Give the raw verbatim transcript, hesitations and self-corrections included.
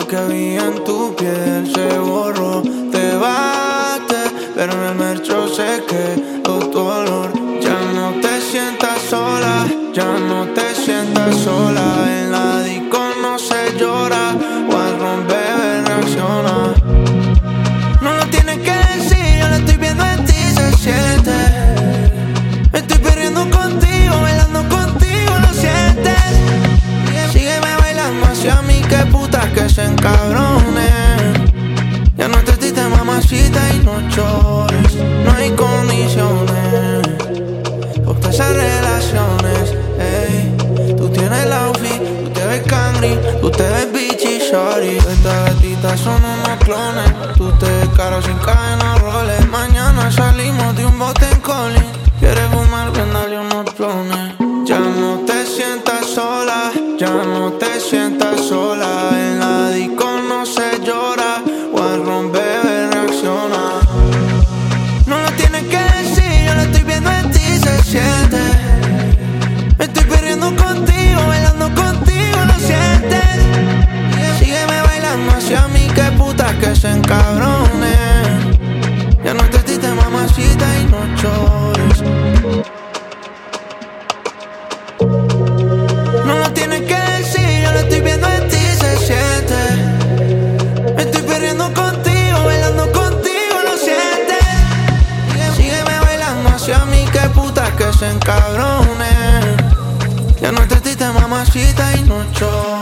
que vi en tu piel se borró. Te baste, pero en el mercho se quedó tu olor. Ya no te sientas sola, ya no te sientas sola. En la disco no se llora, Guarrón bebé reacciona. No lo tienes que decir, yo lo estoy viendo en ti, se siente. Me estoy perdiendo contigo, bailando contigo, ¿lo sientes? Sígueme bailando hacia mí, que putas que se encabronen. Ya no te triste, mamacita, y no llores. No hay condiciones para esas relaciones, ey. Tú tienes el outfit, tú te ves cangri, tú te ves bichi, shorty. Estas gatitas son unos clones. Tú te ves caro sin cadena, roles. Mañana salimos de un bote en Colin. Quieres fumar, ven, dale unos clones. Ya no te sientas sola, ya no te sientas sola. En la disco no se llora, Guarrón bebé reacciona. No lo tienes que decir, yo lo estoy viendo en ti, se siente. Me estoy perdiendo contigo, bailando contigo, ¿lo sientes? Sígueme bailando hacia mí, que putas que se encabronen. Ya no te triste, mamacita, y no llores. No lo tienes que decir, yo lo estoy viendo en ti, se siente. Me estoy perdiendo contigo, bailando contigo, ¿lo sientes? Sígueme bailando hacia mí, que putas que se encabronen. Ya no te triste, mamacita, y no llores.